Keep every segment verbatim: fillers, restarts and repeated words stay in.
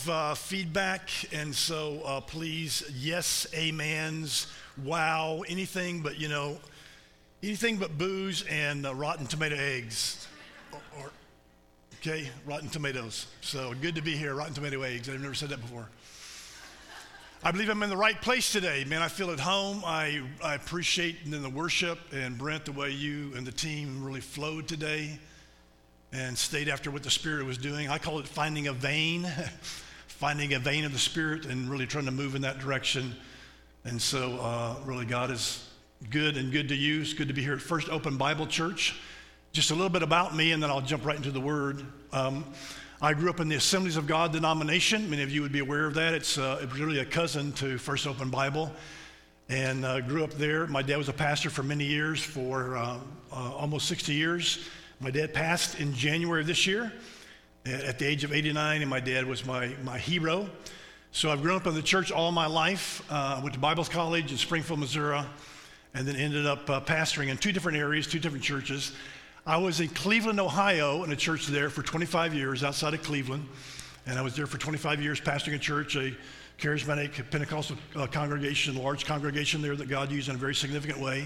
Uh, feedback, and so uh, please, yes, amens, wow, anything but, you know, anything but booze and uh, rotten tomato eggs, or, or, okay, rotten tomatoes. So good to be here, rotten tomato eggs. I've never said that before. I believe I'm in the right place today, man. I feel at home. I, I appreciate in the worship, and Brent, the way you and the team really flowed today and stayed after what the Spirit was doing. I call it finding a vein. Finding a vein of the Spirit and really trying to move in that direction. And so uh, really God is good and good to you. It's good to be here at First Open Bible Church. Just a little bit about me, and then I'll jump right into the Word. Um, I grew up in the Assemblies of God denomination. Many of you would be aware of that. It's uh, really a cousin to First Open Bible. And uh, grew up there. My dad was a pastor for many years, for uh, uh, almost sixty years. My dad passed in January of this year at the age of eighty-nine, and my dad was my, my hero. So I've grown up in the church all my life. Uh, went to Bible college in Springfield, Missouri, and then ended up uh, pastoring in two different areas, two different churches. I was in Cleveland, Ohio, in a church there for twenty-five years outside of Cleveland, and I was there for twenty-five years pastoring a church, a charismatic Pentecostal uh, congregation, large congregation there that God used in a very significant way.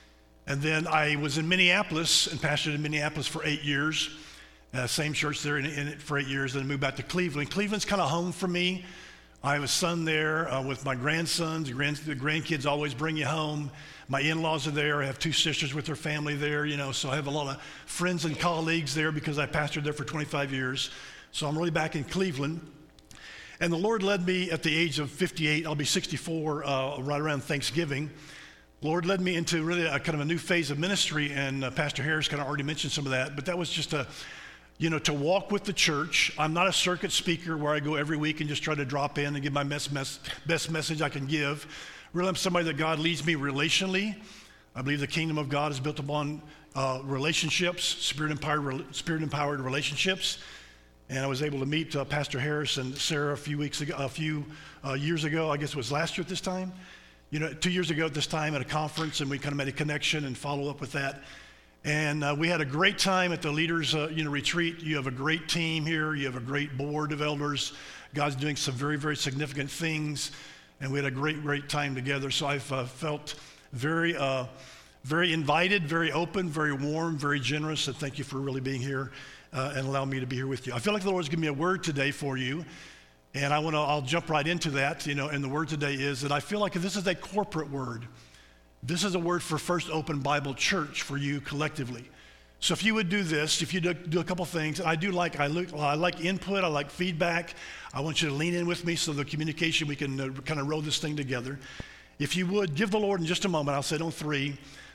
And then I was in Minneapolis and pastored in Minneapolis for eight years. Uh, same church there in, in it for eight years, then moved back to Cleveland. Cleveland's kind of home for me. I have a son there uh, with my grandsons. The, grand, the grandkids always bring you home. My in-laws are there. I have two sisters with their family there, you know, so I have a lot of friends and colleagues there because I pastored there for twenty-five years. So I'm really back in Cleveland. And the Lord led me at the age of fifty-eight. I'll be sixty-four uh, right around Thanksgiving. Lord led me into really a kind of a new phase of ministry, and uh, Pastor Harris kind of already mentioned some of that, but that was just a You know, to walk with the church. I'm not a circuit speaker where I go every week and just try to drop in and give my best, mess, best message I can give. Really, I'm somebody that God leads me relationally. I believe the kingdom of God is built upon uh, relationships, spirit-empowered, spirit-empowered relationships. And I was able to meet uh, Pastor Harris and Sarah a few weeks ago, a few uh, years ago. I guess it was last year at this time. You know, two years ago at this time at a conference, and we kind of made a connection and follow up with that. And uh, we had a great time at the leaders, uh, you know, retreat. You have a great team here. You have a great board of elders. God's doing some very, very significant things, and we had a great, great time together. So I've uh, felt very, uh, very invited, very open, very warm, very generous. And thank you for really being here uh, and allowing me to be here with you. I feel like the Lord's given me a word today for you, and I want to. I'll jump right into that. You know, and the word today is that I feel like this is a corporate word. This is a word for First Open Bible Church for you collectively. So if you would do this, if you do, do a couple things, and I do like, I, look, I like input, I like feedback. I want you to lean in with me so the communication, we can uh, kind of roll this thing together. If you would, give the Lord in just a moment, I'll say it on three,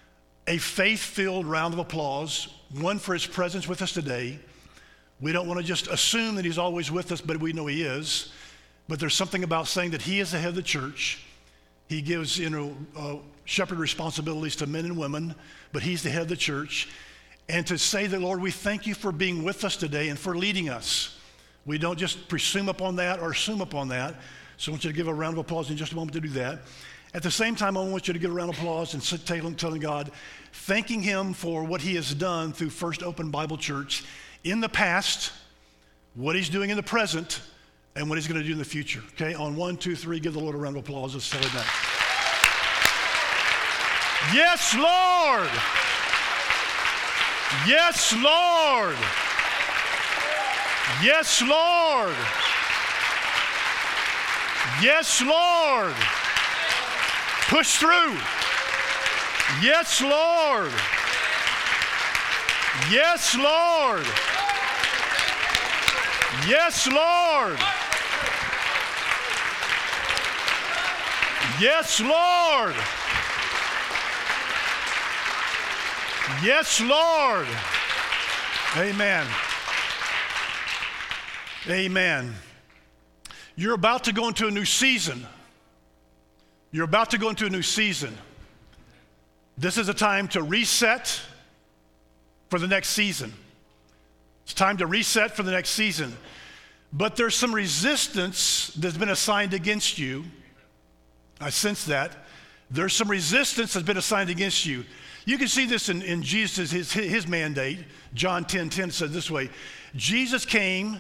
a faith-filled round of applause, one for his presence with us today. We don't want to just assume that he's always with us, but we know he is. But there's something about saying that he is the head of the church. He gives, you know, uh, shepherd responsibilities to men and women, but he's the head of the church. And to say that, Lord, we thank you for being with us today and for leading us. We don't just presume upon that or assume upon that. So I want you to give a round of applause in just a moment to do that. At the same time, I want you to give a round of applause and sit telling, telling God, thanking him for what he has done through First Open Bible Church in the past, what he's doing in the present, and what he's going to do in the future. Okay, on one, two, three, give the Lord a round of applause. Let's say that. Yes, Lord. Yes, Lord. Yes, Lord. Yes, Lord. Push through. Yes, Lord. Yes, Lord. Yes, Lord. Yes, Lord. Yes, Lord. Amen. Amen. You're about to go into a new season. You're about to go into a new season. This is a time to reset for the next season. It's time to reset for the next season. But there's some resistance that's been assigned against you. I sense that. There's some resistance that's been assigned against you. You can see this in, in Jesus, his, his mandate. John ten ten says this way, Jesus came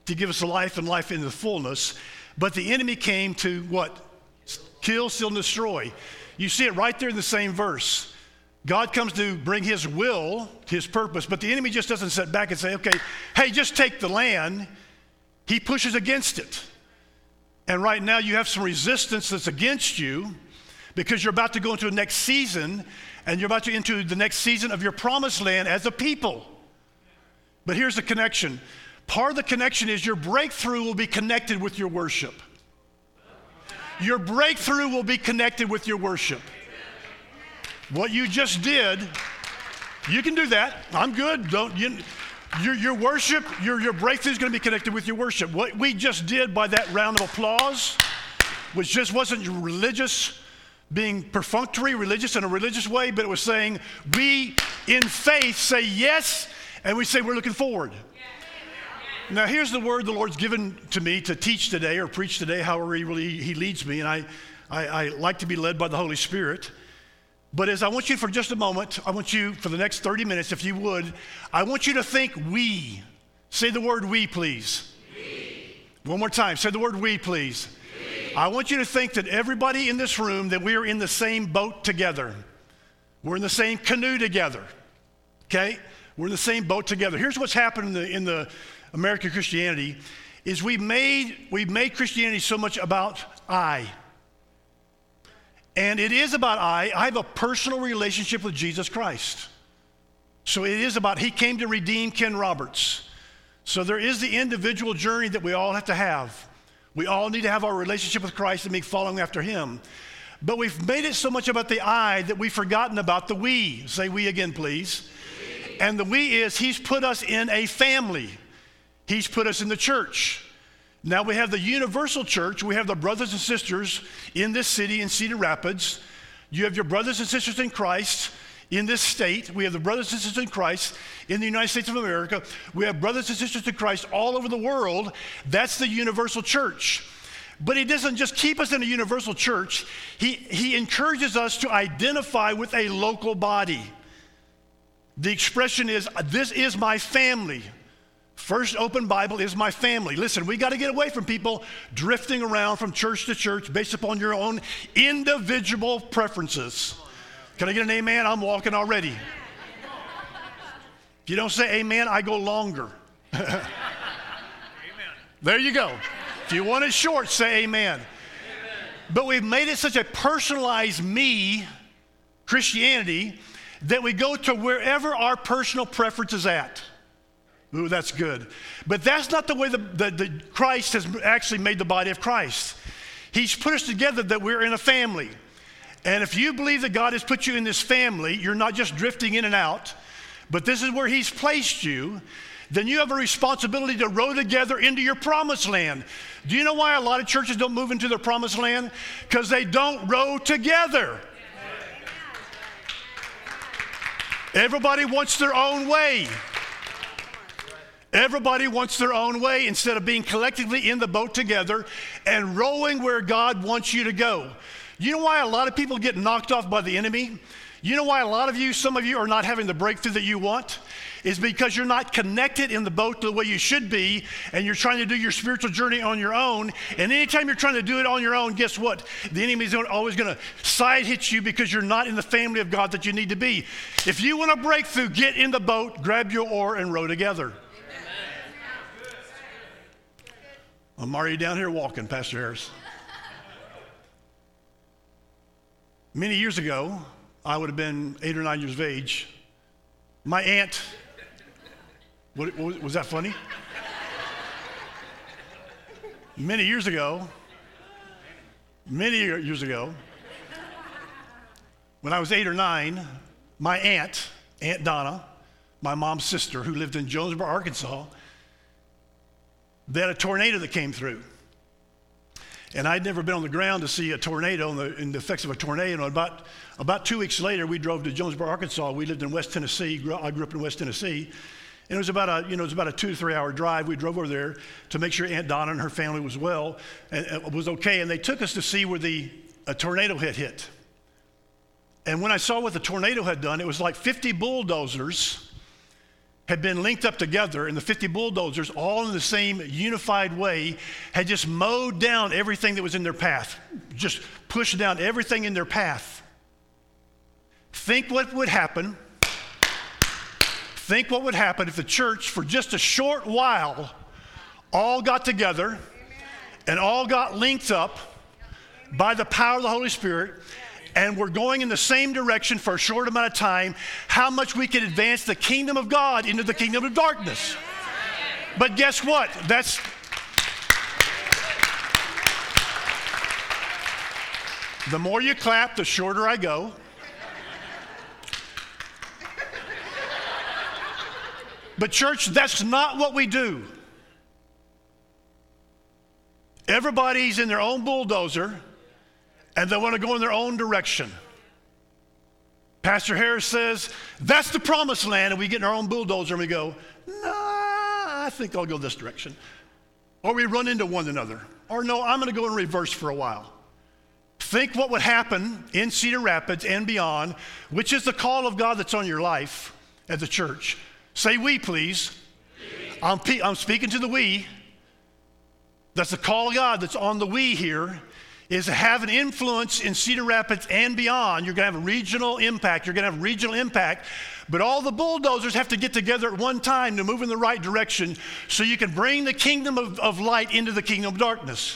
to give us life and life in the fullness. But the enemy came to what? Kill, steal, and destroy. You see it right there in the same verse. God comes to bring his will, his purpose, but the enemy just doesn't sit back and say, okay, hey, just take the land. He pushes against it. And right now you have some resistance that's against you because you're about to go into the next season, and you're about to enter the next season of your promised land as a people. But here's the connection. Part of the connection is your breakthrough will be connected with your worship. Your breakthrough will be connected with your worship. What you just did, you can do that. I'm good. Don't you? Your, your worship, your, your breakthrough is going to be connected with your worship. What we just did by that round of applause, which just wasn't religious, being perfunctory, religious in a religious way, but it was saying we in faith say yes, and we say we're looking forward. Now, here's the word the Lord's given to me to teach today or preach today, however he, really, he leads me. And I, I, I like to be led by the Holy Spirit. But as I want you for just a moment, I want you for the next thirty minutes, if you would, I want you to think we. Say the word we, please. We. One more time. Say the word we, please. We. I want you to think that everybody in this room, that we are in the same boat together. We're in the same canoe together. Okay? We're in the same boat together. Here's what's happened in the, in the American Christianity is we made we've made Christianity so much about I. And it is about I. I have a personal relationship with Jesus Christ. So it is about he came to redeem Ken Roberts. So there is the individual journey that we all have to have. We all need to have our relationship with Christ and be following after him. But we've made it so much about the I that we've forgotten about the we. Say we again, please. We. And the we is he's put us in a family. He's put us in the church. Now we have the universal church. We have the brothers and sisters in this city in Cedar Rapids. You have your brothers and sisters in Christ in this state. We have the brothers and sisters in Christ in the United States of America. We have brothers and sisters in Christ all over the world. That's the universal church. But he doesn't just keep us in a universal church. He, he encourages us to identify with a local body. The expression is, this is my family. First Open Bible is my family. Listen, we got to get away from people drifting around from church to church based upon your own individual preferences. Can I get an amen? I'm walking already. If you don't say amen, I go longer. Amen. There you go. If you want it short, say amen. Amen. But we've made it such a personalized me, Christianity, that we go to wherever our personal preference is at. Ooh, that's good. But that's not the way the, the, the Christ has actually made the body of Christ. He's put us together that we're in a family. And if you believe that God has put you in this family, you're not just drifting in and out, but this is where he's placed you, then you have a responsibility to row together into your promised land. Do you know why a lot of churches don't move into their promised land? Because they don't row together. Everybody wants their own way. Everybody wants their own way instead of being collectively in the boat together and rowing where God wants you to go. You know why a lot of people get knocked off by the enemy? You know why a lot of you, some of you are not having the breakthrough that you want? Is because you're not connected in the boat the way you should be, and you're trying to do your spiritual journey on your own. And anytime you're trying to do it on your own, guess what? The enemy is always going to side hit you because you're not in the family of God that you need to be. If you want a breakthrough, get in the boat, grab your oar, and row together. I'm already down here walking, Pastor Harris. Many years ago, I would have been eight or nine years of age. My aunt, what, what, was that funny? Many years ago, many years ago, when I was eight or nine, my aunt, Aunt Donna, my mom's sister, who lived in Jonesboro, Arkansas, they had a tornado that came through. And I'd never been on the ground to see a tornado and the, and the effects of a tornado. And about, about two weeks later, we drove to Jonesboro, Arkansas. We lived in West Tennessee. I grew up in West Tennessee. And it was about a, you know, it was about a two to three hour drive. We drove over there to make sure Aunt Donna and her family was well and it was okay. And they took us to see where the a tornado had hit. And when I saw what the tornado had done, it was like fifty bulldozers had been linked up together, and the fifty bulldozers, all in the same unified way, had just mowed down everything that was in their path, just pushed down everything in their path. Think what would happen. Think what would happen if the church, for just a short while, all got together and all got linked up by the power of the Holy Spirit, and we're going in the same direction for a short amount of time, how much we can advance the kingdom of God into the kingdom of darkness. But guess what? That's the more you clap, the shorter I go. But church, that's not what we do. Everybody's in their own bulldozer, and they want to go in their own direction. Pastor Harris says, that's the promised land, and we get in our own bulldozer and we go, nah, I think I'll go this direction. Or we run into one another. Or no, I'm going to go in reverse for a while. Think what would happen in Cedar Rapids and beyond, which is the call of God that's on your life as a church. Say we, please. We. I'm, pe- I'm speaking to the we. That's the call of God that's on the we here, is to have an influence in Cedar Rapids and beyond. You're going to have a regional impact. You're going to have regional impact. But all the bulldozers have to get together at one time to move in the right direction so you can bring the kingdom of, of light into the kingdom of darkness.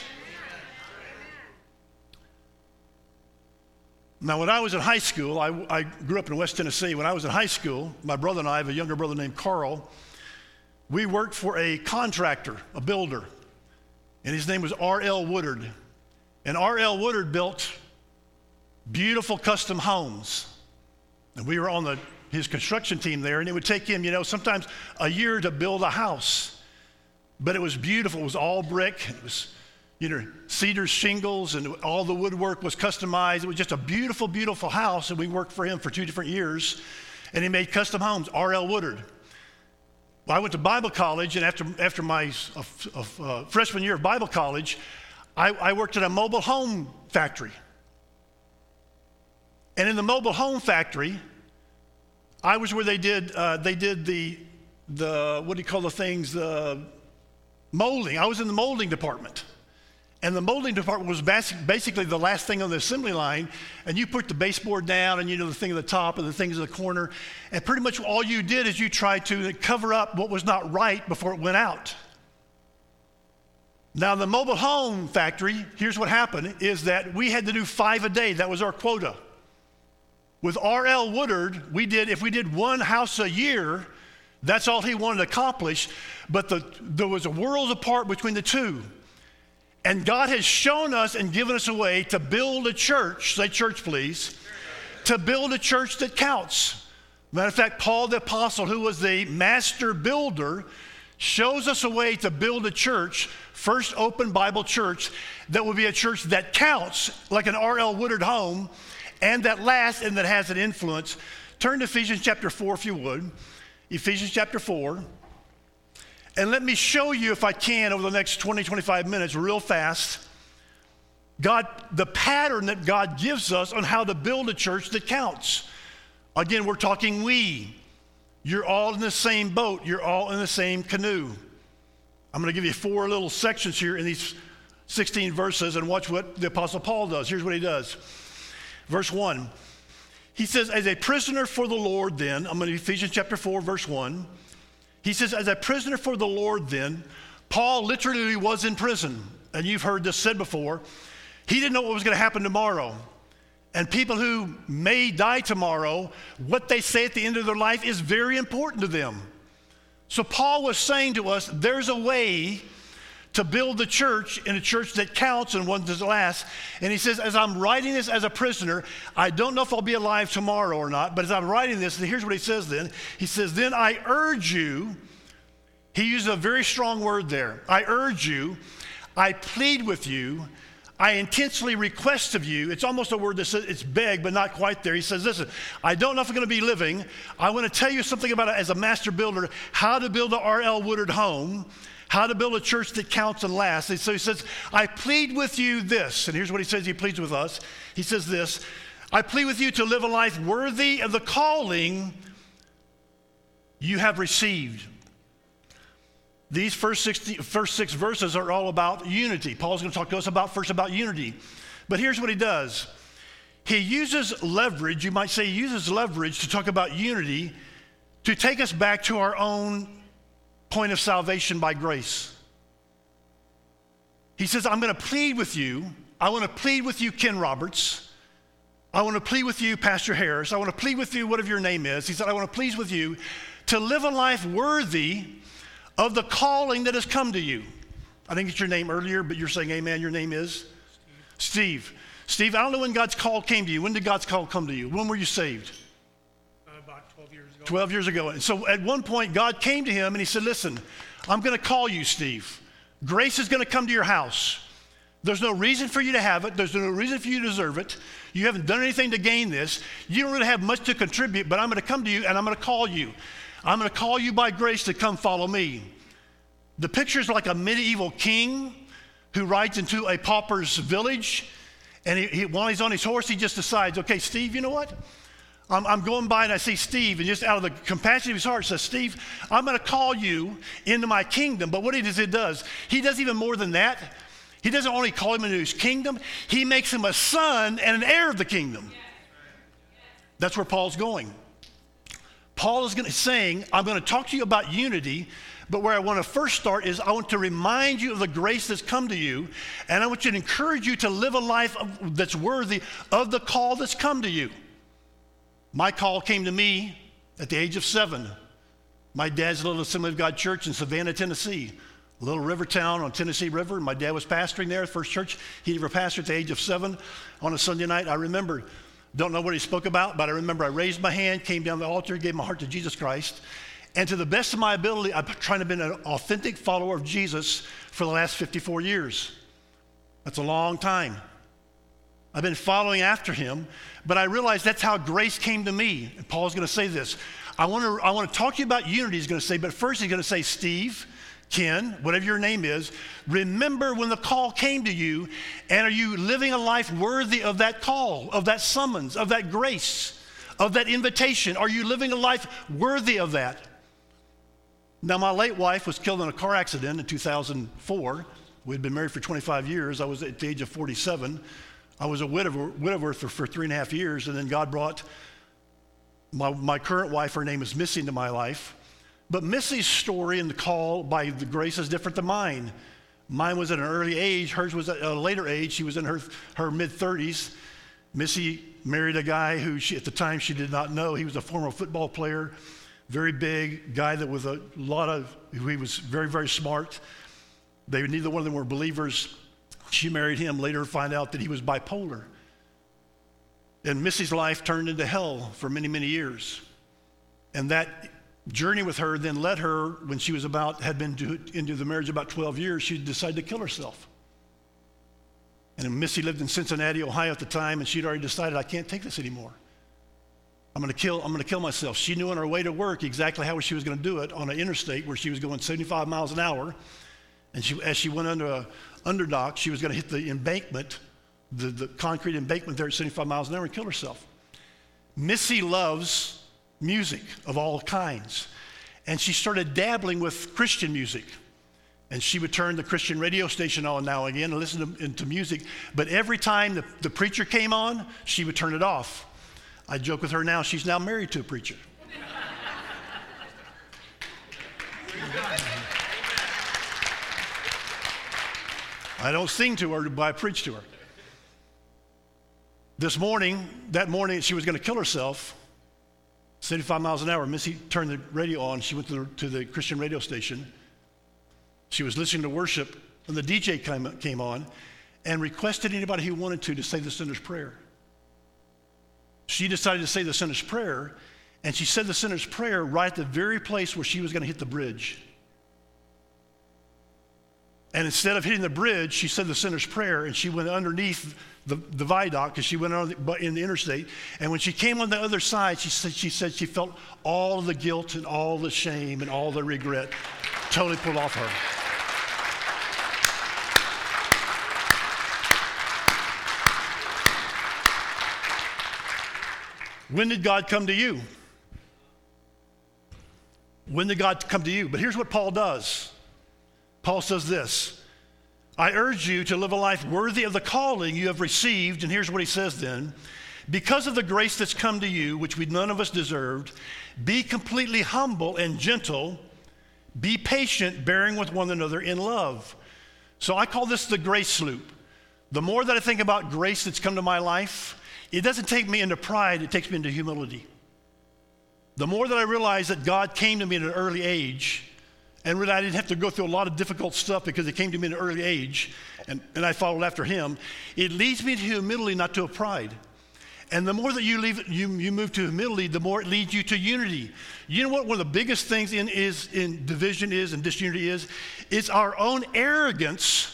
Now, when I was in high school, I, I grew up in West Tennessee. When I was in high school, my brother and I have a younger brother named Carl. We worked for a contractor, a builder, and his name was R L Woodard. And R L Woodard built beautiful custom homes. And we were on the, his construction team there, and it would take him, you know, sometimes a year to build a house. But it was beautiful. It was all brick. It was, you know, cedar shingles, and all the woodwork was customized. It was just a beautiful, beautiful house, and we worked for him for two different years. And he made custom homes, R L Woodard. Well, I went to Bible college, and after, after my uh, uh, freshman year of Bible college, I, I worked at a mobile home factory. And in the mobile home factory, I was where they did uh, they did the the what do you call the things the molding. I was in the molding department, and the molding department was basic, basically the last thing on the assembly line. And you put the baseboard down, and you know the thing at the top and the things at the corner, and pretty much all you did is you tried to cover up what was not right before it went out. Now, the mobile home factory, here's what happened, is that we had to do five a day. That was our quota. With R L Woodard, we did, if we did one house a year, that's all he wanted to accomplish. But the, there was a world apart between the two. And God has shown us and given us a way to build a church, say church please, to build a church that counts. Matter of fact, Paul the Apostle, who was the master builder, shows us a way to build a church, First Open Bible Church, that will be a church that counts like an R L Woodard home, and that lasts and that has an influence. Turn to Ephesians chapter four if you would. Ephesians chapter four. And let me show you, if I can, over the next twenty, twenty-five minutes, real fast, God, the pattern that God gives us on how to build a church that counts. Again, we're talking we. You're all in the same boat. You're all in the same canoe. I'm going to give you four little sections here in these sixteen verses, and watch what the Apostle Paul does. Here's what he does. Verse one. He says, as a prisoner for the Lord then, I'm going to Ephesians chapter four, verse one. He says, as a prisoner for the Lord then, Paul literally was in prison. And you've heard this said before. He didn't know what was going to happen tomorrow. And people who may die tomorrow, what they say at the end of their life is very important to them. So Paul was saying to us, there's a way to build the church in a church that counts and one that lasts. And he says, as I'm writing this as a prisoner, I don't know if I'll be alive tomorrow or not, but as I'm writing this, here's what he says then. He says, then I urge you, he uses a very strong word there. I urge you, I plead with you, I intensely request of you. It's almost a word that says it's beg, but not quite there. He says, listen, I don't know if I'm going to be living. I want to tell you something about it as a master builder, how to build an R L Woodard home, how to build a church that counts and lasts. And so he says, I plead with you this. And here's what he says he pleads with us. He says this, I plead with you to live a life worthy of the calling you have received. These first, sixty, first six verses are all about unity. Paul's going to talk to us about first about unity. But here's what he does. He uses leverage, you might say he uses leverage to talk about unity, to take us back to our own point of salvation by grace. He says, I'm going to plead with you. I want to plead with you, Ken Roberts. I want to plead with you, Pastor Harris. I want to plead with you, whatever your name is. He said, I want to plead with you to live a life worthy of the calling that has come to you. I think it's your name earlier, but you're saying amen. Your name is? Steve. Steve, Steve I don't know when God's call came to you. When did God's call come to you? When were you saved? Uh, about twelve years ago. twelve years ago. And so at one point, God came to him and he said, listen, I'm going to call you, Steve. Grace is going to come to your house. There's no reason for you to have it. There's no reason for you to deserve it. You haven't done anything to gain this. You don't really have much to contribute, but I'm going to come to you and I'm going to call you. I'm going to call you by grace to come follow me. The picture is like a medieval king who rides into a pauper's village, and he, he, while he's on his horse, he just decides, okay, Steve, you know what? I'm, I'm going by and I see Steve, and just out of the compassion of his heart says, Steve, I'm going to call you into my kingdom. But what he does, it does, he does even more than that. He doesn't only call him into his kingdom, he makes him a son and an heir of the kingdom. That's where Paul's going. Paul is going to, saying, I'm going to talk to you about unity, but where I want to first start is I want to remind you of the grace that's come to you, and I want you to encourage you to live a life of, that's worthy of the call that's come to you. My call came to me at the age of seven. My dad's a little Assembly of God church in Savannah, Tennessee, a little river town on Tennessee River. My dad was pastoring there, the first church he ever pastored at the age of seven. On a Sunday night, I remember, don't know what he spoke about, but I remember I raised my hand, came down the altar, gave my heart to Jesus Christ. And to the best of my ability, I've tried to be an authentic follower of Jesus for the last fifty-four years. That's a long time. I've been following after him, but I realized that's how grace came to me. And Paul's going to say this. I want to I want to talk to you about unity, he's going to say, but first he's going to say, Steve, Ken, whatever your name is, remember when the call came to you, and are you living a life worthy of that call, of that summons, of that grace, of that invitation? Are you living a life worthy of that? Now, my late wife was killed in a car accident in two thousand four. We'd been married for twenty-five years. I was at the age of forty-seven. I was a widower, widower for, for three and a half years, and then God brought my, my current wife, her name is Missy, into my life. But Missy's story and the call by the grace is different than mine. Mine was at an early age. Hers was at a later age. She was in her, her mid-thirties. Missy married a guy who she, at the time she did not know. He was a former football player, very big guy that was a lot of, he was very, very smart. They, neither one of them were believers. She married him, later find out that he was bipolar. And Missy's life turned into hell for many, many years. And that journey with her then led her, when she was about, had been to, into the marriage about twelve years, she decided to kill herself. And Missy lived in Cincinnati, Ohio at the time, and she'd already decided, I can't take this anymore. I'm going to kill, I'm going to kill myself. She knew on her way to work exactly how she was going to do it on an interstate where she was going seventy-five miles an hour. And she, as she went under a underdock, she was going to hit the embankment, the, the concrete embankment there at seventy-five miles an hour and kill herself. Missy loves music of all kinds. And she started dabbling with Christian music. And she would turn the Christian radio station on now and again and listen to, to music. But every time the, the preacher came on, she would turn it off. I joke with her now, she's now married to a preacher. I don't sing to her, but I preach to her. This morning, that morning she was going to kill herself, seventy-five miles an hour. Missy turned the radio on. She went to the, to the Christian radio station. She was listening to worship, and the D J came, came on and requested anybody who wanted to to say the sinner's prayer. She decided to say the sinner's prayer, and she said the sinner's prayer right at the very place where she was going to hit the bridge. And instead of hitting the bridge, she said the sinner's prayer, and she went underneath the, the viaduct, because she went on the, in the interstate. And when she came on the other side, she said, she said she felt all the guilt and all the shame and all the regret totally pulled off her. When did God come to you? When did God come to you? But here's what Paul does. Paul says this, I urge you to live a life worthy of the calling you have received. And here's what he says then. Because of the grace that's come to you, which we none of us deserved, be completely humble and gentle. Be patient, bearing with one another in love. So I call this the grace loop. The more that I think about grace that's come to my life, it doesn't take me into pride, it takes me into humility. The more that I realize that God came to me at an early age, and really I didn't have to go through a lot of difficult stuff because he came to me at an early age, and, and I followed after him, it leads me to humility, not to a pride. And the more that you, leave, you, you move to humility, the more it leads you to unity. You know what one of the biggest things in, is, in division is and disunity is? It's our own arrogance.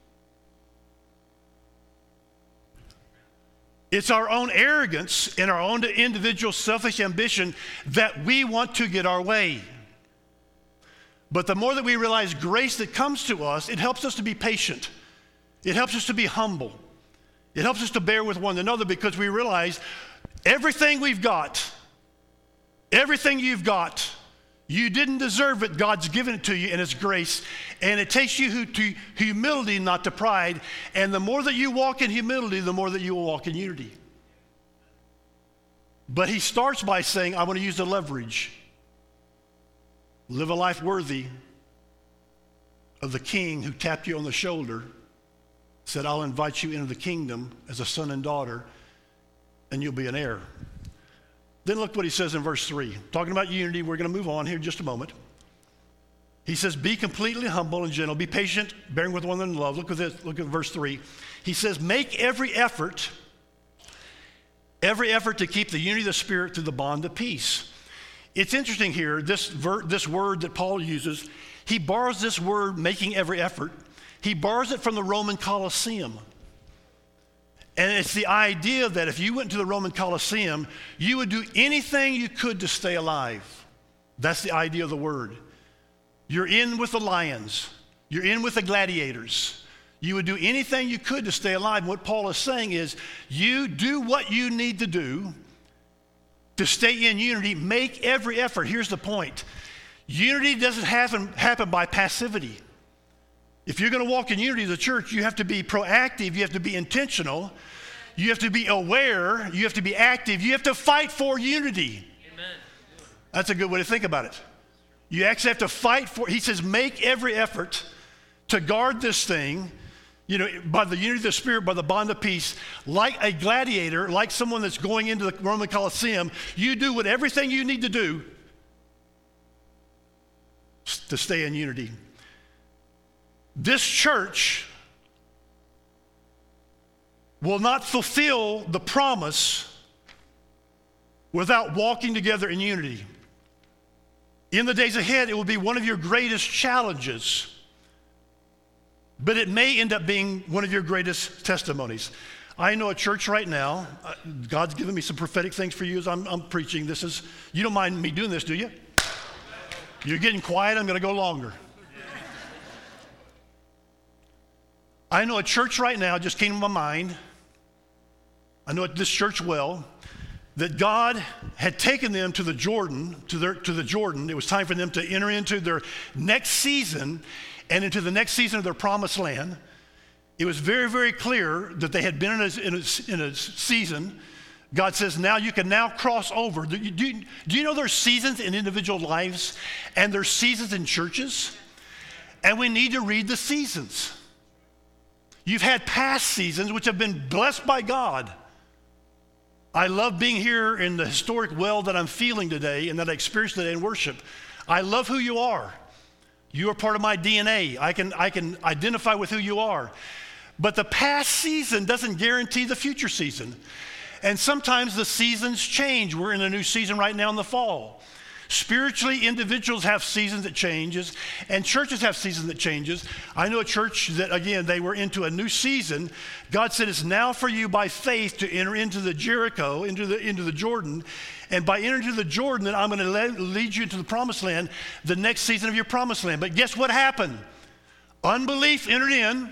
It's our own arrogance and our own individual selfish ambition that we want to get our way. But the more that we realize grace that comes to us, it helps us to be patient. It helps us to be humble. It helps us to bear with one another because we realize everything we've got, everything you've got, you didn't deserve it. God's given it to you in His grace. And it takes you to humility, not to pride. And the more that you walk in humility, the more that you will walk in unity. But he starts by saying, I want to use the leverage. Live a life worthy of the king who tapped you on the shoulder, said, I'll invite you into the kingdom as a son and daughter, and you'll be an heir. Then look what he says in verse three. Talking about unity, we're going to move on here in just a moment. He says, be completely humble and gentle. Be patient, bearing with one another in love. Look at this. Look at verse three. He says, make every effort, every effort to keep the unity of the Spirit through the bond of peace. It's interesting here, this, ver- this word that Paul uses, he borrows this word, making every effort. He borrows it from the Roman Colosseum. And it's the idea that if you went to the Roman Colosseum, you would do anything you could to stay alive. That's the idea of the word. You're in with the lions. You're in with the gladiators. You would do anything you could to stay alive. And what Paul is saying is, you do what you need to do to stay in unity. Make every effort. Here's the point. Unity doesn't happen, happen by passivity. If you're going to walk in unity as a church, you have to be proactive. You have to be intentional. You have to be aware. You have to be active. You have to fight for unity. Amen. That's a good way to think about it. You actually have to fight for, he says, make every effort to guard this thing, you know, by the unity of the Spirit, by the bond of peace, like a gladiator, like someone that's going into the Roman Colosseum. You do what everything you need to do to stay in unity. This church will not fulfill the promise without walking together in unity. In the days ahead, it will be one of your greatest challenges, but it may end up being one of your greatest testimonies. I know a church right now, uh, God's given me some prophetic things for you as I'm, I'm preaching. This is, you don't mind me doing this, do you? You're getting quiet, I'm going to go longer. I know a church right now, just came to my mind. I know this church well, that God had taken them to the Jordan, to their to the Jordan. It was time for them to enter into their next season and into the next season of their promised land. It was very, very clear that they had been in a, in a, in a season. God says, now you can now cross over. Do you, do, you, do you know there's seasons in individual lives and there's seasons in churches? And we need to read the seasons. You've had past seasons which have been blessed by God. I love being here in the historic well that I'm feeling today and that I experienced today in worship. I love who you are. You are part of my D N A. I can, I can identify with who you are. But the past season doesn't guarantee the future season. And sometimes the seasons change. We're in a new season right now in the fall. Spiritually, individuals have seasons that changes, and churches have seasons that changes. I know a church that, again, they were into a new season. God said it's now for you by faith to enter into the Jericho, into the, into the Jordan. And by entering into the Jordan, then I'm going to lead you into the promised land, the next season of your promised land. But guess what happened? Unbelief entered in.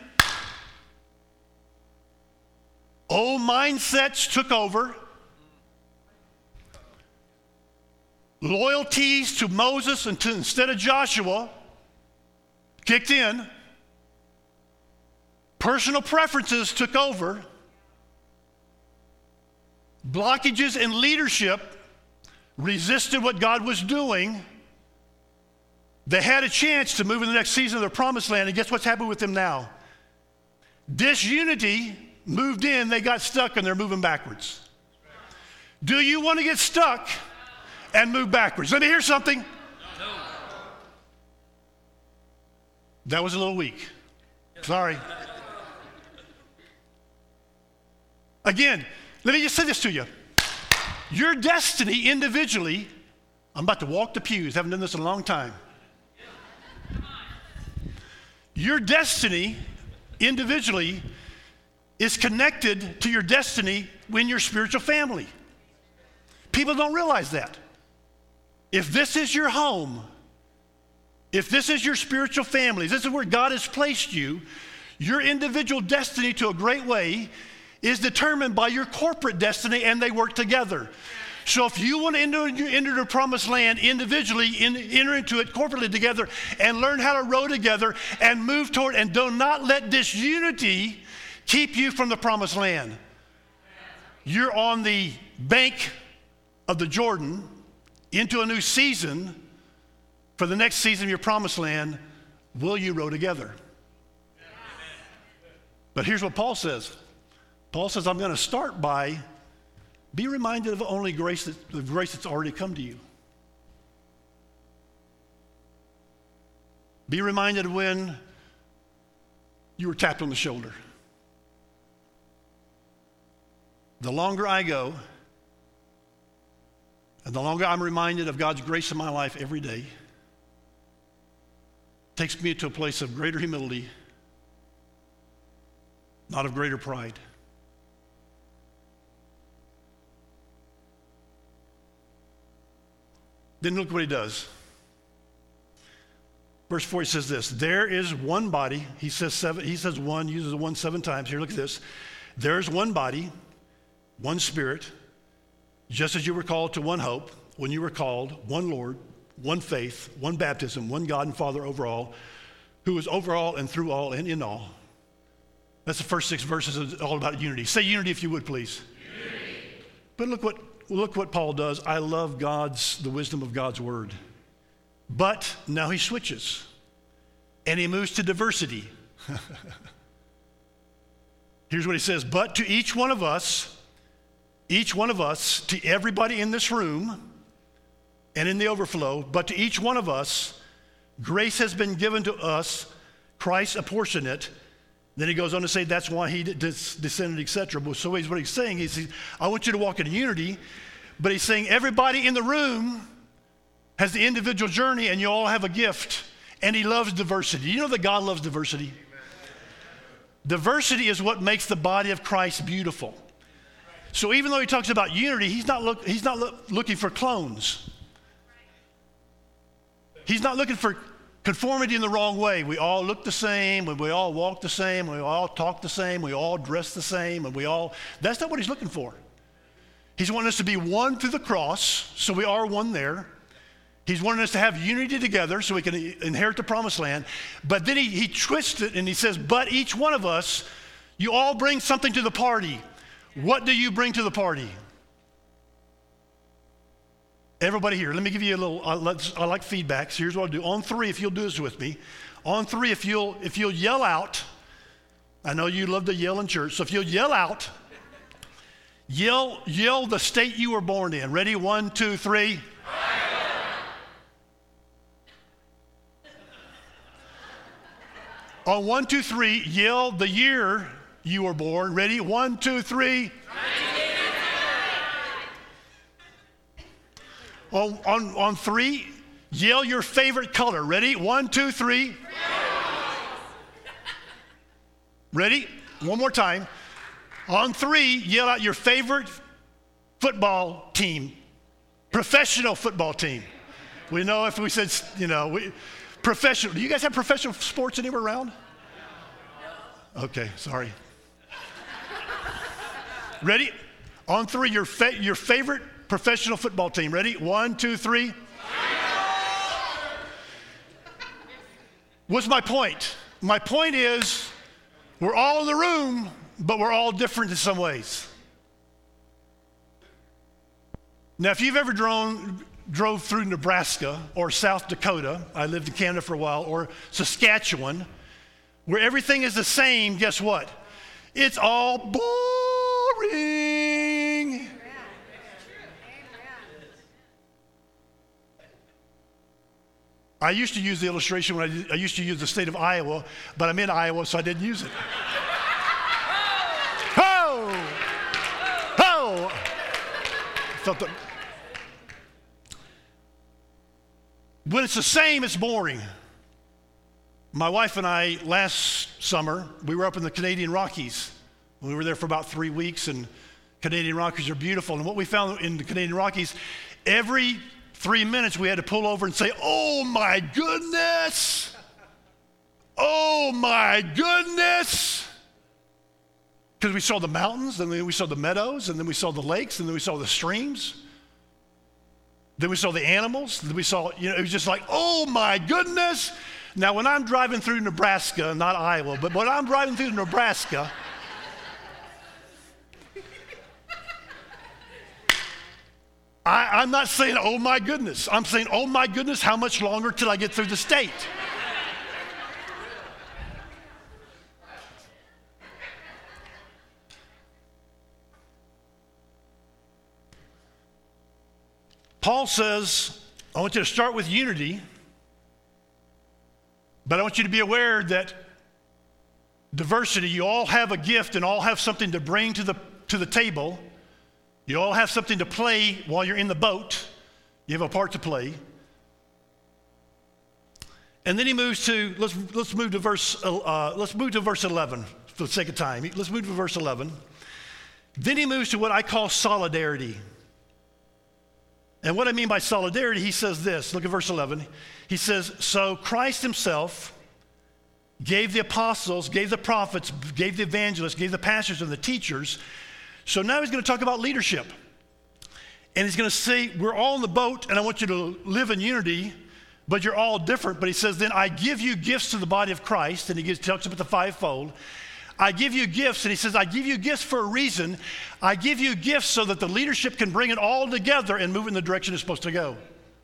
Old mindsets took over. loyalties to Moses and to, instead of Joshua kicked in. Personal preferences took over. Blockages in leadership resisted what God was doing. They had a chance to move in the next season of their promised land, and guess what's happened with them now? Disunity moved in, they got stuck, and they're moving backwards. Do you want to get stuck and move backwards? Let me hear something. No. That was a little weak. Sorry. Again, let me just say this to you. Your destiny individually, I'm about to walk the pews, haven't done this in a long time. Your destiny individually is connected to your destiny in your spiritual family. People don't realize that. If this is your home, if this is your spiritual family, this is where God has placed you, your individual destiny to a great way is determined by your corporate destiny, and they work together. So if you want to enter, enter the promised land individually, in, enter into it corporately together and learn how to row together and move toward, and do not let disunity keep you from the promised land. You're on the bank of the Jordan into a new season. For the next season of your promised land, will you row together? But here's what Paul says. Paul says, I'm going to start by be reminded of only grace, that, the grace that's already come to you. Be reminded of when you were tapped on the shoulder. The longer I go, and the longer I'm reminded of God's grace in my life every day, takes me to a place of greater humility, not of greater pride. Then look what he does. Verse four, he says this, there is one body. He says seven, he says one, uses the one seven times. Here, look at this. There is one body, one spirit, just as you were called to one hope when you were called, one Lord, one faith, one baptism, one God and Father over all, who is over all and through all and in all. That's the first six verses, all about unity. Say unity if you would, please. Unity. But look what Look what Paul does. I love God's, the wisdom of God's word. But now he switches and he moves to diversity. Here's what he says. But to each one of us, each one of us, to everybody in this room and in the overflow, but to each one of us, grace has been given to us, Christ apportioned it. Then he goes on to say that's why he descended, et cetera. So he's, what he's saying is, he, I want you to walk in unity, but he's saying everybody in the room has the individual journey, and you all have a gift, and he loves diversity. You know that God loves diversity? Amen. Diversity is what makes the body of Christ beautiful. So even though he talks about unity, he's not, look, he's not look, looking for clones. He's not looking for conformity in the wrong way. We all look the same, and we all walk the same, we all talk the same, we all dress the same, and we all, that's not what he's looking for. He's wanting us to be one through the cross, so we are one there. He's wanting us to have unity together so we can inherit the promised land. But then he, he twists it and he says, but each one of us, you all bring something to the party. What do you bring to the party? Everybody here, let me give you a little, uh, let's, I like feedback, so here's what I'll do. On three, if you'll do this with me. On three, if you'll, if you'll yell out, I know you love to yell in church, so if you'll yell out, yell, yell the state you were born in. Ready? One, two, three. On one, two, three, yell the year you were born. Ready? One, two, three. On, on, on three, yell your favorite color. Ready? One, two, three. Ready? One more time. On three, yell out your favorite football team, professional football team. We know if we said, you know, we, professional. Do you guys have professional sports anywhere around? Okay, sorry. Ready? On three, your, fa- your favorite professional football team. Ready? One, two, three. What's my point? My point is we're all in the room, but we're all different in some ways. Now, if you've ever drone, drove through Nebraska or South Dakota, I lived in Canada for a while, or Saskatchewan, where everything is the same, guess what? It's all boring. I used to use the illustration when I, did, I used to use the state of Iowa, but I'm in Iowa, so I didn't use it. Oh! Oh! Felt the, when it's the same, it's boring. My wife and I, last summer, we were up in the Canadian Rockies. We were there for about three weeks, and Canadian Rockies are beautiful. And what we found in the Canadian Rockies, every three minutes we had to pull over and say, oh my goodness! Oh my goodness! Because we saw the mountains, and then we saw the meadows, and then we saw the lakes, and then we saw the streams. Then we saw the animals, then we saw, you know, it was just like, oh my goodness! Now, when I'm driving through Nebraska, not Iowa, but when I'm driving through Nebraska, I, I'm not saying, oh my goodness. I'm saying, oh my goodness, how much longer till I get through the state? Paul says, I want you to start with unity. But I want you to be aware that diversity, you all have a gift and all have something to bring to the, to the table. You all have something to play while you're in the boat. You have a part to play. And then he moves to, let's, let's move to verse, uh, let's move to verse eleven for the sake of time. Let's move to verse eleven. Then he moves to what I call solidarity. And what I mean by solidarity, he says this, look at verse eleven. He says, so Christ himself gave the apostles, gave the prophets, gave the evangelists, gave the pastors and the teachers. So now he's going to talk about leadership. And he's going to say, we're all in the boat, and I want you to live in unity, but you're all different. But he says, then I give you gifts to the body of Christ, and he gives, talks about the fivefold. I give you gifts, and he says, I give you gifts for a reason. I give you gifts so that the leadership can bring it all together and move in the direction it's supposed to go.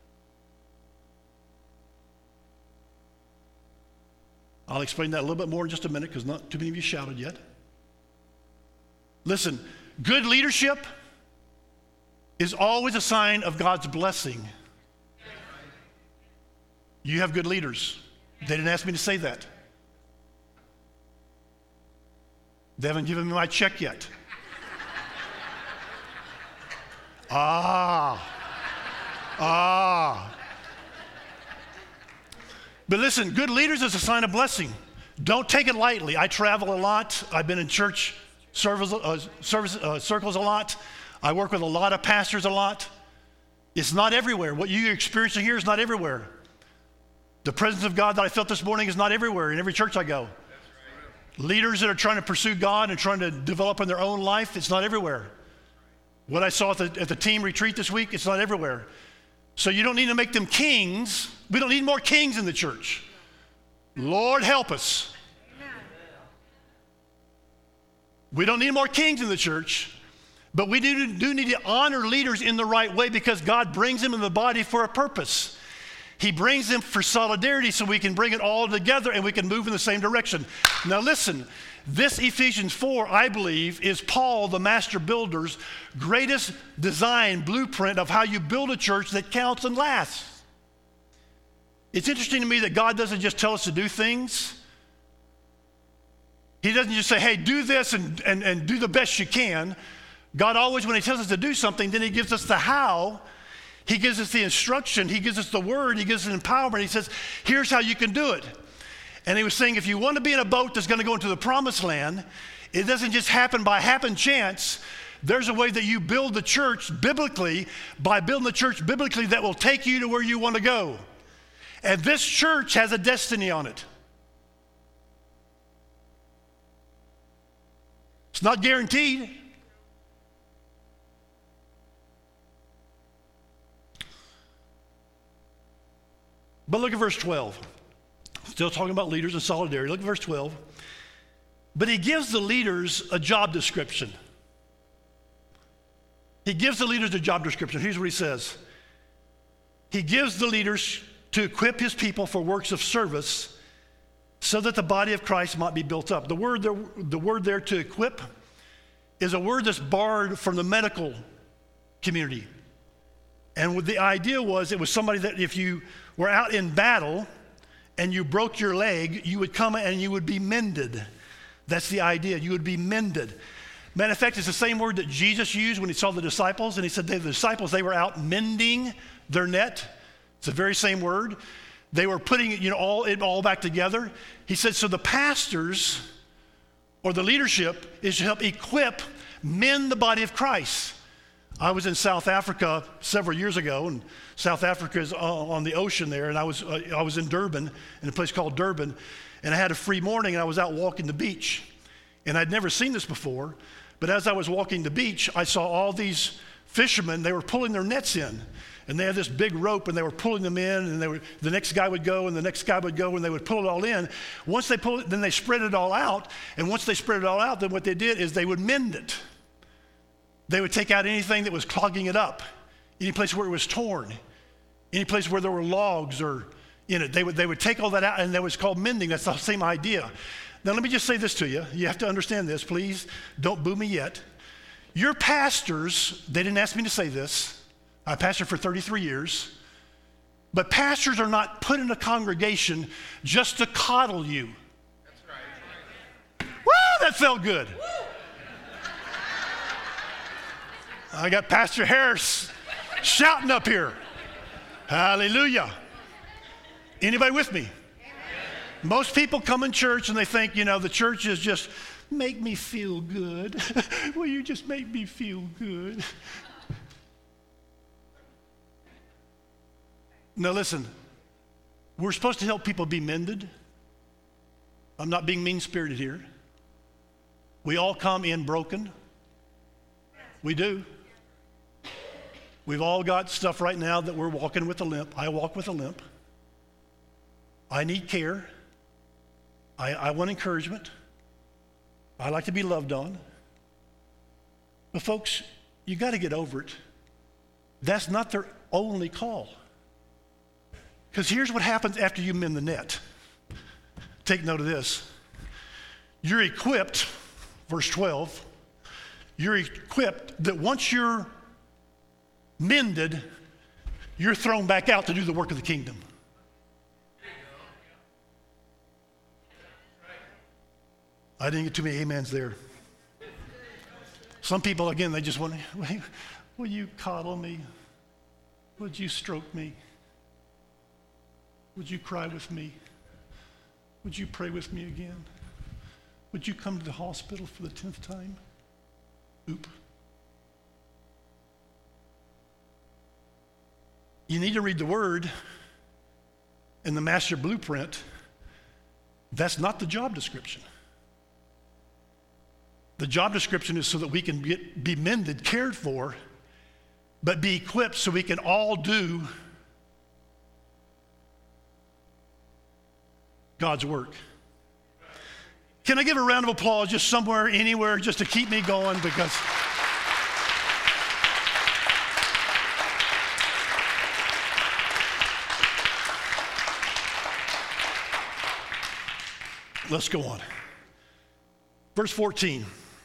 I'll explain that a little bit more in just a minute because not too many of you shouted yet. Listen, good leadership is always a sign of God's blessing. You have good leaders. They didn't ask me to say that. They haven't given me my check yet. ah. Ah. But listen, good leaders is a sign of blessing. Don't take it lightly. I travel a lot. I've been in church service, uh, service uh, circles a lot. I work with a lot of pastors a lot. It's not everywhere. What you're experiencing here is not everywhere. The presence of God that I felt this morning is not everywhere in every church I go. Leaders that are trying to pursue God and trying to develop in their own life, it's not everywhere. What I saw at the, at the team retreat this week, it's not everywhere. So you don't need to make them kings. We don't need more kings in the church. Lord help us. Amen. We don't need more kings in the church, but we do, do need to honor leaders in the right way because God brings them in the body for a purpose. He brings them for solidarity so we can bring it all together and we can move in the same direction. Now listen, this Ephesians four, I believe, is Paul, the master builder's greatest design blueprint of how you build a church that counts and lasts. It's interesting to me that God doesn't just tell us to do things. He doesn't just say, hey, do this and, and, and do the best you can. God always, when he tells us to do something, then he gives us the how. He gives us the instruction. He gives us the word. He gives us empowerment. He says, here's how you can do it. And he was saying, if you want to be in a boat that's going to go into the promised land, it doesn't just happen by happen chance. There's a way that you build the church biblically by building the church biblically that will take you to where you want to go. And this church has a destiny on it. It's not guaranteed. But look at verse twelve. Still talking about leaders and solidarity. Look at verse twelve. But he gives the leaders a job description. He gives the leaders a job description. Here's what he says. He gives the leaders to equip his people for works of service so that the body of Christ might be built up. The word there, the word there to equip is a word that's borrowed from the medical community. And what the idea was, it was somebody that if you were out in battle and you broke your leg, you would come and you would be mended. That's the idea. You would be mended. Matter of fact, it's the same word that Jesus used when he saw the disciples, and he said they, the disciples, they were out mending their net. It's the very same word. They were putting it, you know, all, it all back together. He said, so the pastors or the leadership is to help equip, mend the body of Christ. I was in South Africa several years ago, and South Africa is on the ocean there, and I was uh, I was in Durban, in a place called Durban, and I had a free morning, and I was out walking the beach, and I'd never seen this before, but as I was walking the beach, I saw all these fishermen. They were pulling their nets in, and they had this big rope, and they were pulling them in, and they were, the next guy would go, and the next guy would go, and they would pull it all in. Once they pulled it, then they spread it all out, and once they spread it all out, then what they did is they would mend it. They would take out anything that was clogging it up, any place where it was torn, any place where there were logs or in it. They would, they would take all that out, and that was called mending. That's the same idea. Now, let me just say this to you. You have to understand this. Please don't boo me yet. Your pastors, they didn't ask me to say this. I pastored for thirty-three years. But pastors are not put in a congregation just to coddle you. That's right. Woo, that felt good. I got Pastor Harris shouting up here. Hallelujah. Anybody with me? Amen. Most people come in church and they think, you know, the church is just, make me feel good. Will you just make me feel good? Now listen, we're supposed to help people be mended. I'm not being mean-spirited here. We all come in broken. We do. We've all got stuff right now that we're walking with a limp. I walk with a limp. I need care. I, I want encouragement. I like to be loved on. But folks, you got to get over it. That's not their only call. Because here's what happens after you mend the net. Take note of this. You're equipped, verse twelve, you're equipped that once you're mended, you're thrown back out to do the work of the kingdom. I didn't get too many amens there. Some people, again, they just want to, will you coddle me? Would you stroke me? Would you cry with me? Would you pray with me again? Would you come to the hospital for the tenth time? Oop. You need to read the word and the master blueprint. That's not the job description. The job description is so that we can get, be mended, cared for, but be equipped so we can all do God's work. Can I give a round of applause just somewhere, anywhere, just to keep me going? Because let's go on. Verse fourteen.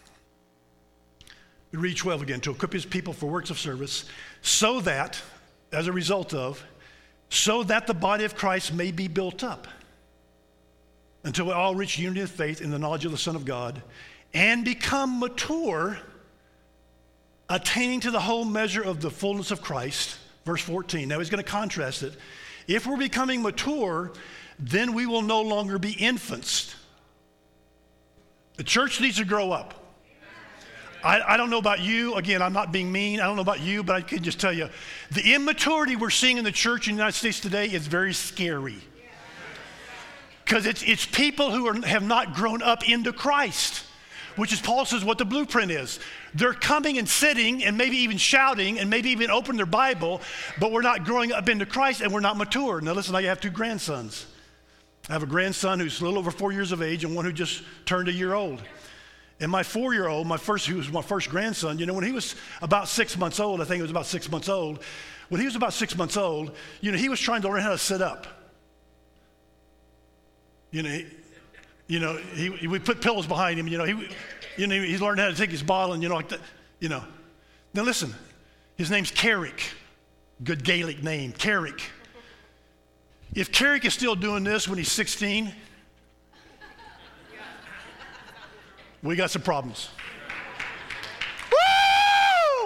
We read twelve again. To equip his people for works of service, so that, as a result of, so that the body of Christ may be built up, until we all reach unity of faith in the knowledge of the Son of God, and become mature, attaining to the whole measure of the fullness of Christ. Verse fourteen. Now he's going to contrast it. If we're becoming mature, then we will no longer be infants. The church needs to grow up. I, I don't know about you. Again, I'm not being mean. I don't know about you, but I can just tell you, the immaturity we're seeing in the church in the United States today is very scary. Because it's, it's people who are, have not grown up into Christ, which is, Paul says, what the blueprint is. They're coming and sitting and maybe even shouting and maybe even opening their Bible, but we're not growing up into Christ and we're not mature. Now listen, I have two grandsons. I have a grandson who's a little over four years of age and one who just turned a year old. And my four-year-old, my first, who was my first grandson, you know, when he was about six months old, I think he was about six months old, when he was about six months old, you know, he was trying to learn how to sit up. You know, he, you know, he, he, we put pillows behind him, you know, he, you know, he learned how to take his bottle and, you know, like that, you know. Now listen, his name's Carrick. Good Gaelic name, Carrick. If Carrick is still doing this when he's sixteen, we got some problems. Woo!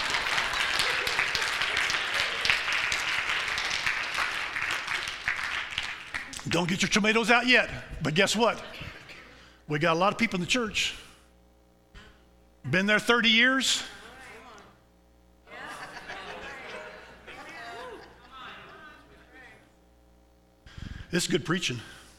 Don't get your tomatoes out yet, but guess what? We got a lot of people in the church. Been there thirty years. This is good preaching.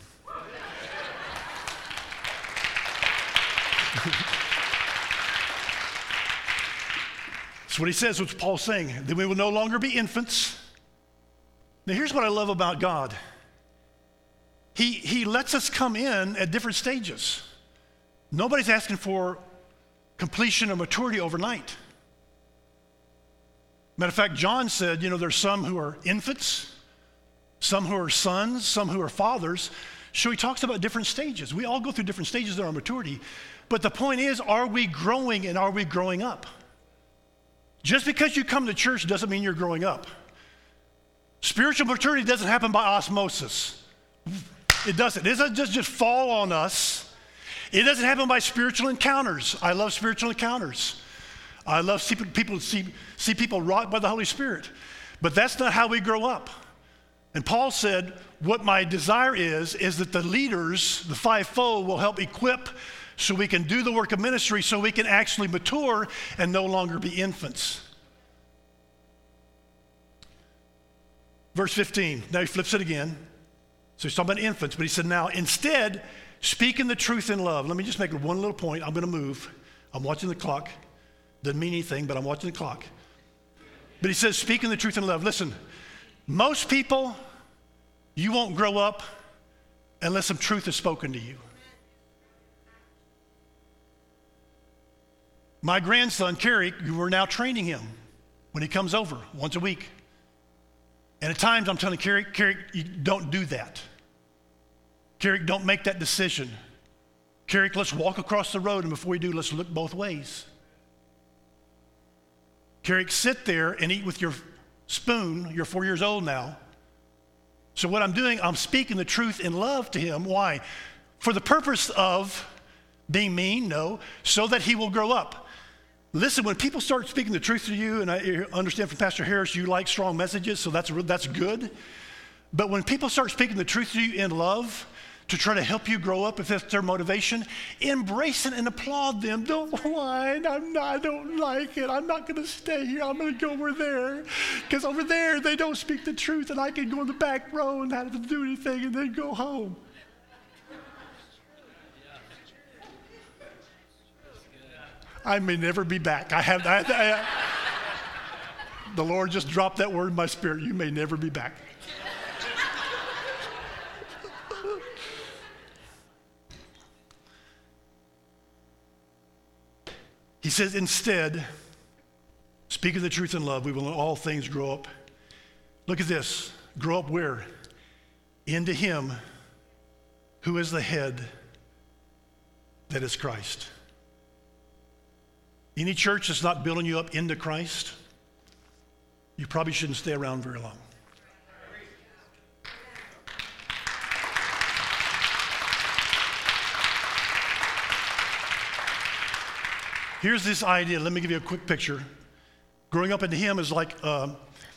That's what he says, what Paul's saying. Then we will no longer be infants. Now here's what I love about God. He, he lets us come in at different stages. Nobody's asking for completion or maturity overnight. Matter of fact, John said, you know, there's some who are infants, some who are sons, some who are fathers. So he talks about different stages. We all go through different stages in our maturity. But the point is, are we growing and are we growing up? Just because you come to church doesn't mean you're growing up. Spiritual maturity doesn't happen by osmosis. It doesn't. It doesn't just, just fall on us. It doesn't happen by spiritual encounters. I love spiritual encounters. I love see people see, see people wrought by the Holy Spirit. But that's not how we grow up. And Paul said, what my desire is, is that the leaders, the fivefold, will help equip so we can do the work of ministry, so we can actually mature and no longer be infants. Verse fifteen, now he flips it again. So he's talking about infants, but he said, now instead, speaking the truth in love. Let me just make one little point. I'm going to move. I'm watching the clock. Doesn't mean anything, but I'm watching the clock. But he says, speaking the truth in love. Listen, most people, you won't grow up unless some truth is spoken to you. My grandson, Kerry, we're now training him when he comes over once a week. And at times I'm telling Kerry, Kerry, you don't do that. Kerry, don't make that decision. Kerry, let's walk across the road, and before we do, let's look both ways. Kerry, sit there and eat with your spoon. You're four years old now. So what I'm doing, I'm speaking the truth in love to him. Why? For the purpose of being mean? No. So that he will grow up. Listen, when people start speaking the truth to you, and I understand from Pastor Harris, you like strong messages, so that's, that's good. But when people start speaking the truth to you in love, to try to help you grow up, if that's their motivation, embrace it and applaud them. Don't whine. I'm not, I don't like it. I'm not going to stay here. I'm going to go over there. Because over there, they don't speak the truth, and I can go in the back row and not have to do anything and then go home. I may never be back. I have, I, I, the Lord just dropped that word in my spirit. You may never be back. He says, instead, speaking the truth in love, we will in all things grow up. Look at this. Grow up where? Into him who is the head, that is Christ. Any church that's not building you up into Christ, you probably shouldn't stay around very long. Here's this idea. Let me give you a quick picture. Growing up into him is like uh,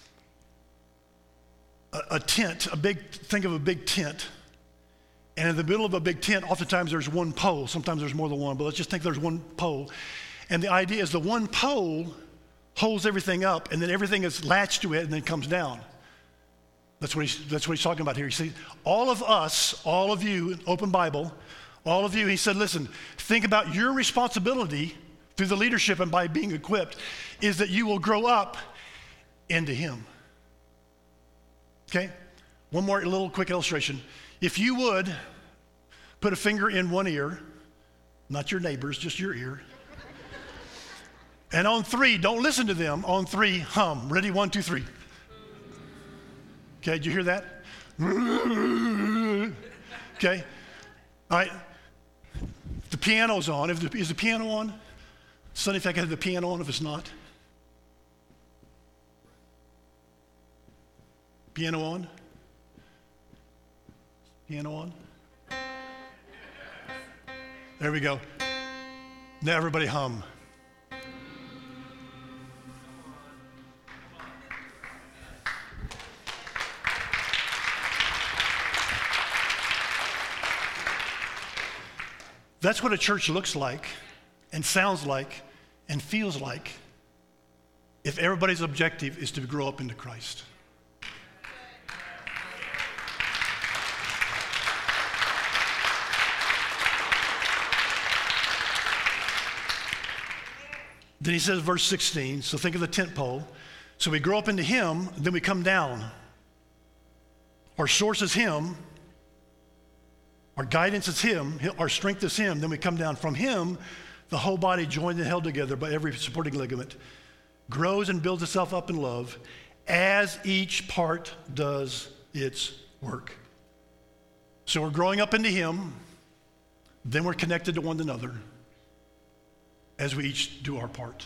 a, a tent, a big, think of a big tent. And in the middle of a big tent, oftentimes there's one pole. Sometimes there's more than one, but let's just think there's one pole. And the idea is the one pole holds everything up, and then everything is latched to it and then comes down. That's what he's, that's what he's talking about here. You see, all of us, all of you, open Bible, all of you, he said, listen, think about your responsibility through the leadership and by being equipped, is that you will grow up into him. Okay? One more little quick illustration. if you would put a finger in one ear, not your neighbor's, just your ear. And on three, don't listen to them. On three, hum. Ready? One, two, three. Okay, did you hear that? Okay. All right. The piano's on. If the, is the piano on? Sonny, if I could have the piano on, if it's not. Piano on? Piano on? There we go. Now everybody hum. That's what a church looks like and sounds like and feels like if everybody's objective is to grow up into Christ. Then he says, verse sixteen, so think of the tent pole. So we grow up into him, then we come down. Our source is him. Our guidance is him. Our strength is him. Then we come down from him. The whole body, joined and held together by every supporting ligament, grows and builds itself up in love as each part does its work. So we're growing up into him. Then we're connected to one another as we each do our part.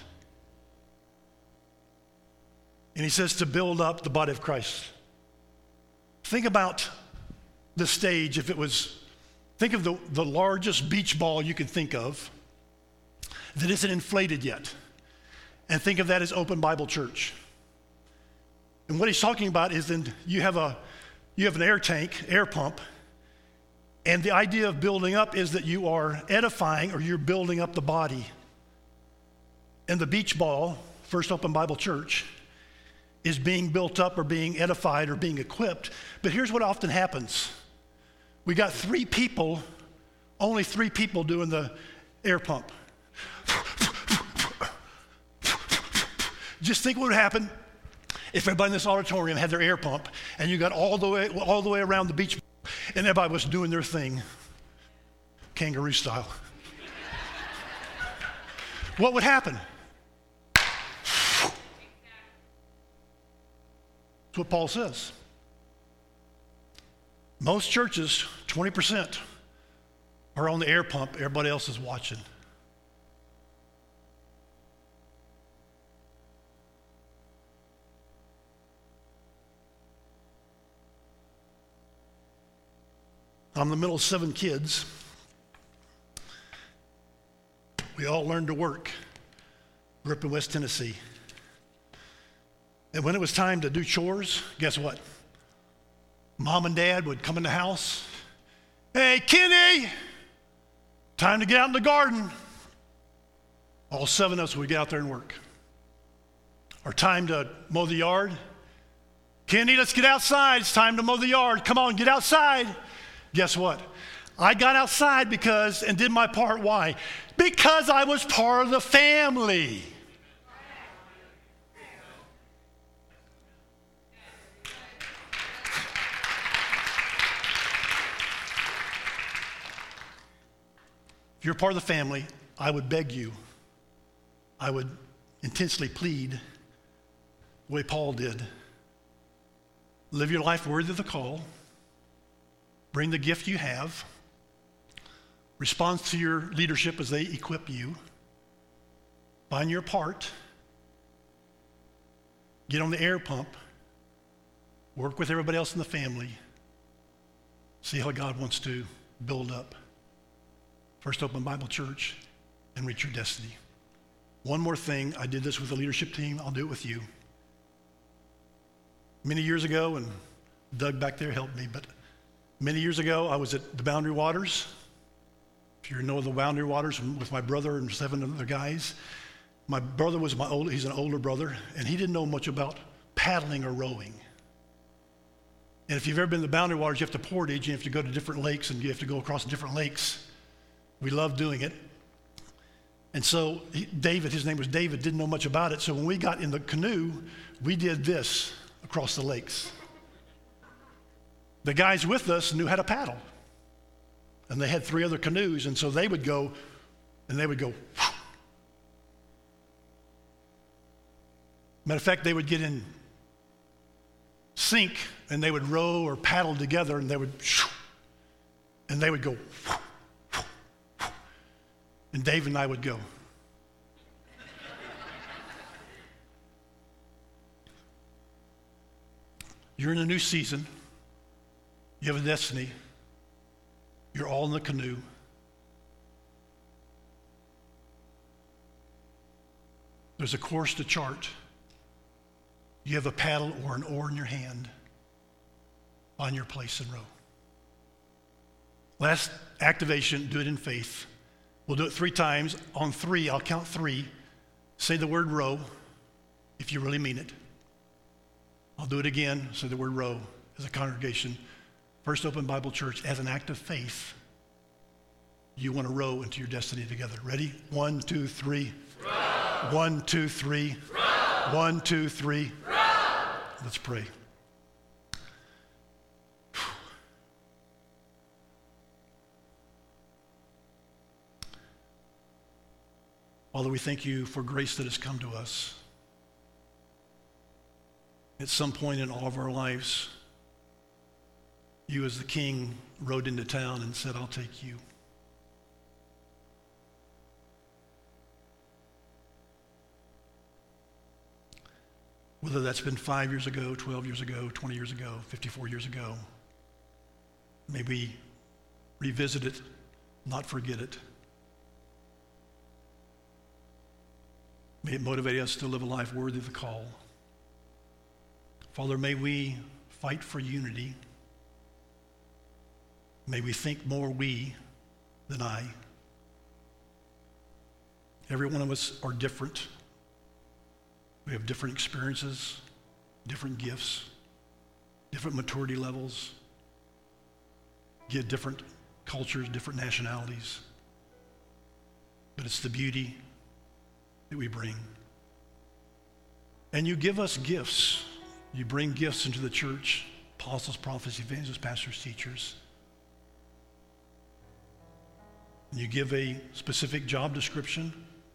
And he says to build up the body of Christ. Think about the stage if it was, think of the, the largest beach ball you could think of that isn't inflated yet. And think of that as Open Bible Church. And what he's talking about is then you have a you have an air tank, air pump, and the idea of building up is that you are edifying or you're building up the body. And the beach ball, First Open Bible Church, is being built up or being edified or being equipped. But here's what often happens. We got three people, only three people doing the air pump. Just think what would happen if everybody in this auditorium had their air pump and you got all the way, all the way around the beach and everybody was doing their thing, kangaroo style. What would happen? That's what Paul says. Most churches, twenty percent, are on the air pump. Everybody else is watching. I'm the middle of seven kids. We all learned to work. Grew up in West Tennessee. And when it was time to do chores, guess what? Mom and Dad would come in the house. Hey, Kenny, time to get out in the garden. All seven of us would get out there and work. Or time to mow the yard. Kenny, let's get outside. It's time to mow the yard. Come on, get outside. Guess what? I got outside because, and did my part. Why? Because I was part of the family. If you're part of the family, I would beg you, I would intensely plead the way Paul did. Live your life worthy of the call. Bring the gift you have. Respond to your leadership as they equip you. Find your part. Get on the air pump. Work with everybody else in the family. See how God wants to build up First Open Bible Church and reach your destiny. One more thing. I did this with the leadership team. I'll do it with you. Many years ago, and Doug back there helped me, but many years ago, I was at the Boundary Waters. If you know the Boundary Waters, with my brother and seven other guys. My brother was my old, he's an older brother, and he didn't know much about paddling or rowing. And if you've ever been to the Boundary Waters, you have to portage, you have to go to different lakes, and you have to go across different lakes. We love doing it. And so he, David, his name was David, didn't know much about it. So when we got in the canoe, we did this across the lakes. The guys with us knew how to paddle. And they had three other canoes, and so they would go, and they would go, whew. Matter of fact, they would get in sync, and they would row or paddle together, and they would, and they would go, and Dave and I would go. You're in a new season. You have a destiny. You're all in the canoe. There's a course to chart. You have a paddle or an oar in your hand. Find your place and row. Last activation, do it in faith. We'll do it three times. On three, I'll count three. Say the word row if you really mean it. I'll do it again. Say the word row as a congregation. First Open Bible Church, as an act of faith, you want to row into your destiny together. Ready? One, two, three. Row. One, two, three. Row. One, two, three. Row. Let's pray. Father, we thank you for grace that has come to us. At some point in all of our lives, you as the king rode into town and said, I'll take you. Whether that's been five years ago, twelve years ago, twenty years ago, fifty-four years ago, may we revisit it, not forget it. May it motivate us to live a life worthy of the call. Father, may we fight for unity. May we think more we than I. Every one of us are different. We have different experiences, different gifts, different maturity levels, get different cultures, different nationalities. But it's the beauty that we bring. And you give us gifts. You bring gifts into the church, apostles, prophets, evangelists, pastors, teachers. And you give a specific job description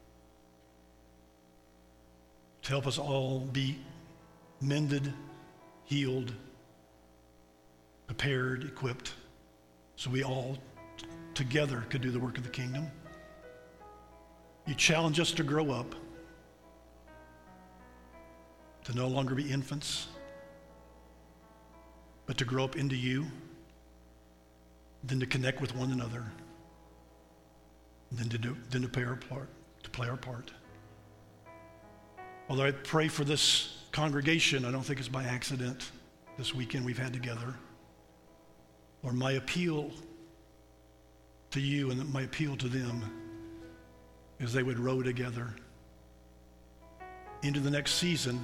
to help us all be mended, healed, prepared, equipped, so we all t- together could do the work of the kingdom. You challenge us to grow up, to no longer be infants, but to grow up into you, then to connect with one another, then to do, then to play our part, to play our part. Although I pray for this congregation, I don't think it's by accident this weekend we've had together. Or my appeal to you and my appeal to them is they would row together into the next season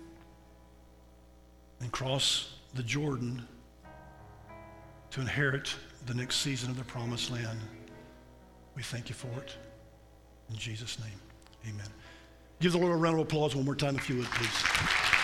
and cross the Jordan to inherit the next season of the promised land. We thank you for it. In Jesus' name, amen. Give the Lord a round of applause one more time if you would, please.